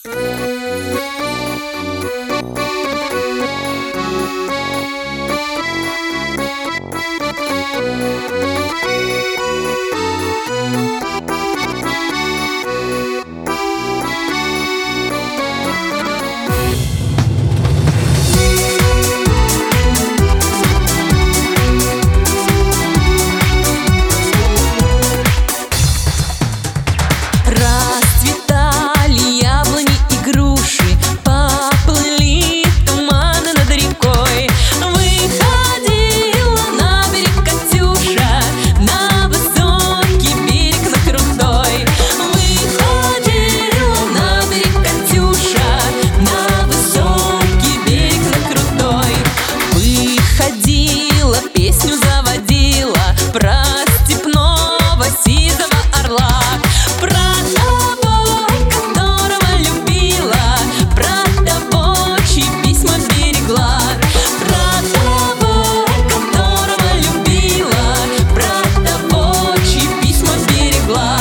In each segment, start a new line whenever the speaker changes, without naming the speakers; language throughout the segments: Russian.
Расцветали яблони и груши, поплыли туманы над рекой. Выходила на берег Катюша, на высокий берег, на крутой. Выходила на берег Катюша, на высокий берег, на крутой. Выходила, песню заводила про степного сизого орла, про того, которого любила, про того, чьи письма берегла, про того, которого любила, про того, чьи письма берегла.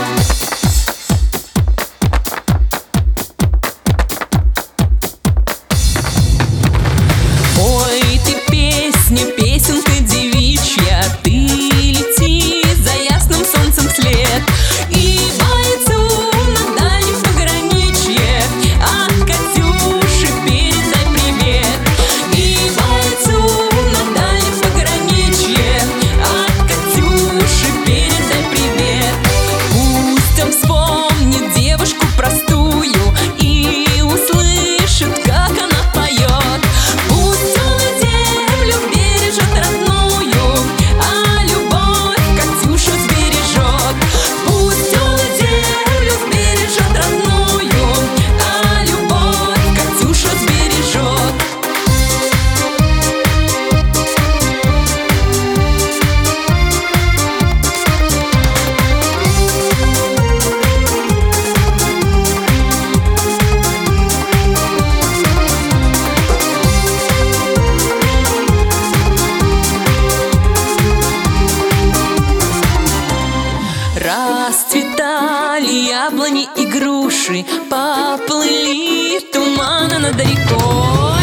Ой, ты песня, песенка девичья, ты лети за ясным солнцем вслед, и бойцу на дальнем пограничье от Катюши передай привет. И бойцу на дальнем пограничье от Катюши передай привет. Пусть он вспомнит девушку простую и услышит, как она поет. Пусть он и землю бережет родную, а любовь Катюшу сбережет. Пусть он и землю сбережет родную, а любовь Катюшу сбережет. Расцветали яблони и груши, поплыли туманы над рекой.